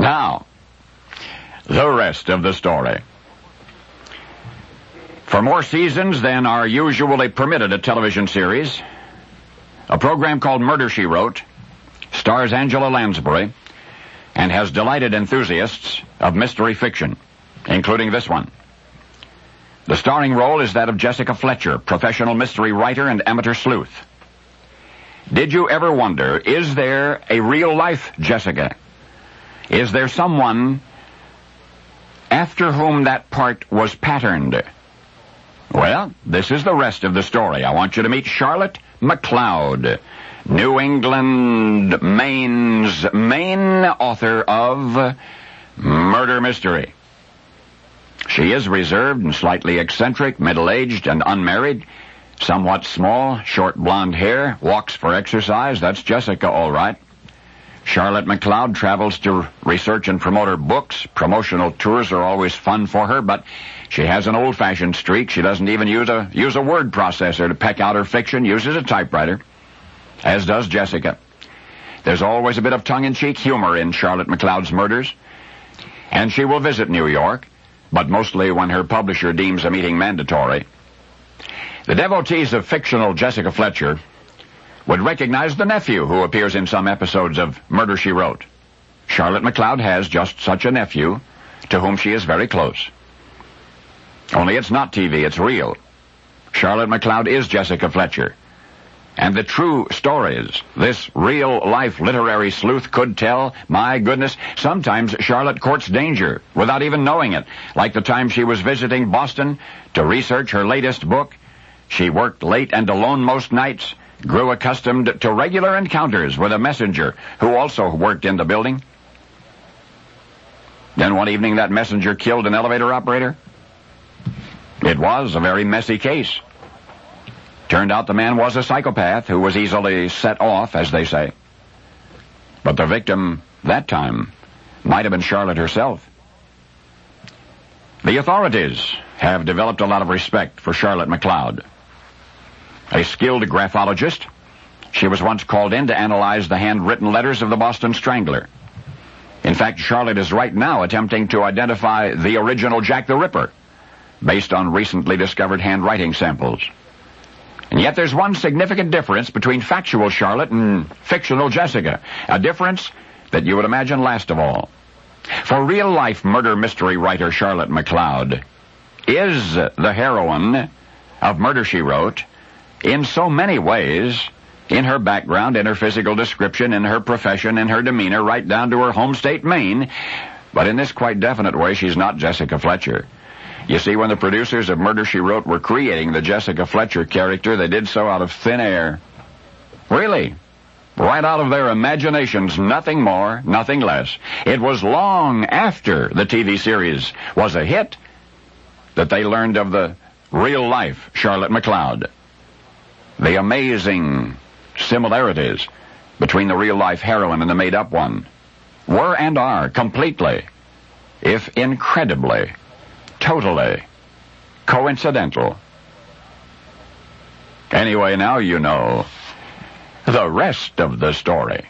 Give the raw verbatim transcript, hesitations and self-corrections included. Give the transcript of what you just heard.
Now, the rest of the story. For more seasons than are usually permitted a television series, a program called Murder, She Wrote stars Angela Lansbury and has delighted enthusiasts of mystery fiction, including this one. The starring role is that of Jessica Fletcher, professional mystery writer and amateur sleuth. Did you ever wonder, is there a real-life Jessica? Is there someone after whom that part was patterned? Well, this is the rest of the story. I want you to meet Charlotte McLeod, New England, Maine's main author of Murder Mystery. She is reserved and slightly eccentric, middle-aged and unmarried, somewhat small, short blonde hair, walks for exercise. That's Jessica, all right. Charlotte McLeod travels to research and promote her books. Promotional tours are always fun for her, but she has an old-fashioned streak. She doesn't even use a use a word processor to peck out her fiction, uses a typewriter, as does Jessica. There's always a bit of tongue-in-cheek humor in Charlotte McLeod's murders, and she will visit New York, but mostly when her publisher deems a meeting mandatory. The devotees of fictional Jessica Fletcher would recognize the nephew who appears in some episodes of Murder, She Wrote. Charlotte McLeod has just such a nephew to whom she is very close. Only it's not T V, it's real. Charlotte McLeod is Jessica Fletcher. And the true stories this real-life literary sleuth could tell, my goodness, sometimes Charlotte courts danger without even knowing it. Like the time she was visiting Boston to research her latest book. She worked late and alone most nights, grew accustomed to regular encounters with a messenger who also worked in the building. Then one evening that messenger killed an elevator operator. It was a very messy case. Turned out the man was a psychopath who was easily set off, as they say. But the victim that time might have been Charlotte herself. The authorities have developed a lot of respect for Charlotte McLeod. A skilled graphologist, she was once called in to analyze the handwritten letters of the Boston Strangler. In fact, Charlotte is right now attempting to identify the original Jack the Ripper, based on recently discovered handwriting samples. And yet there's one significant difference between factual Charlotte and fictional Jessica, a difference that you would imagine last of all. For real-life murder mystery writer Charlotte McLeod is the heroine of Murder, She Wrote, in so many ways, in her background, in her physical description, in her profession, in her demeanor, right down to her home state, Maine. But in this quite definite way, she's not Jessica Fletcher. You see, when the producers of Murder, She Wrote were creating the Jessica Fletcher character, they did so out of thin air. Really. Right out of their imaginations, nothing more, nothing less. It was long after the T V series was a hit that they learned of the real-life Charlotte McLeod. The amazing similarities between the real-life heroine and the made-up one were and are completely, if incredibly, totally coincidental. Anyway, now you know the rest of the story.